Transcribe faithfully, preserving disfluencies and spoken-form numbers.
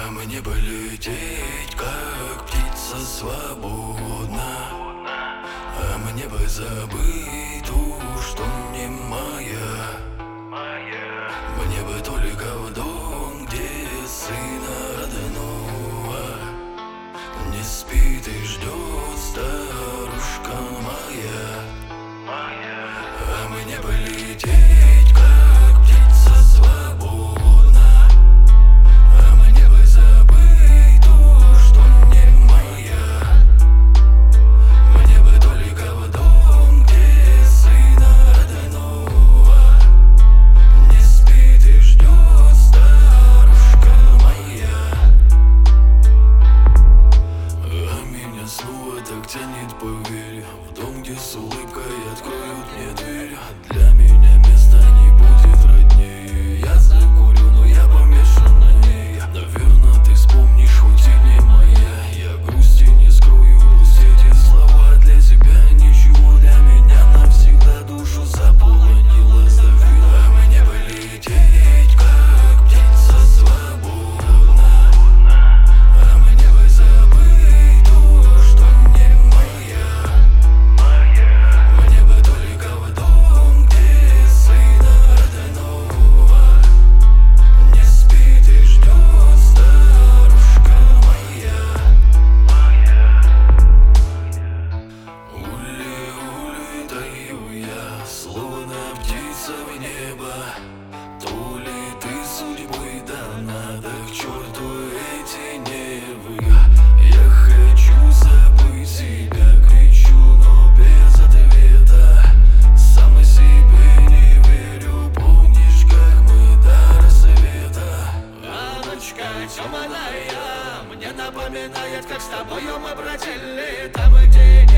А мне бы лететь, как птица, свободно. А мне бы забыть ту, что не моя. Мне бы только в дом, где сына родного не спит и ждет старушка моя. А мне бы лететь, как птица, свободно. А мне бы забыть то, что не моя. Мне бы только в дом, где сына родного не спит и ждет старушка моя. А меня снова так тянет, поверь, в дом, где с улыбкой откроют мне дверь. Для меня места не будет роднее. Я закурю, но я помешан на ней. Наверно, ты вспомнишь, хоть и не моя. Я грусти не скрою, пусть эти слова для тебя ничего, для меня навсегда душу заполонила завина. А мне бы лететь, как птица, свободно. А мне бы забыть то, что не моя. Мне бы только в дом, где сына родного не спит и ждет старушка моя. Ули, улетаю я, словно птица в небо. То ли ты судьбой дана, да к черту эти нервы. Я хочу забыть себя, кричу, но без ответа. Сам себе не верю, помнишь, как мы до рассвета. Алочка темная мне напоминает, как с тобою мы бродили там, где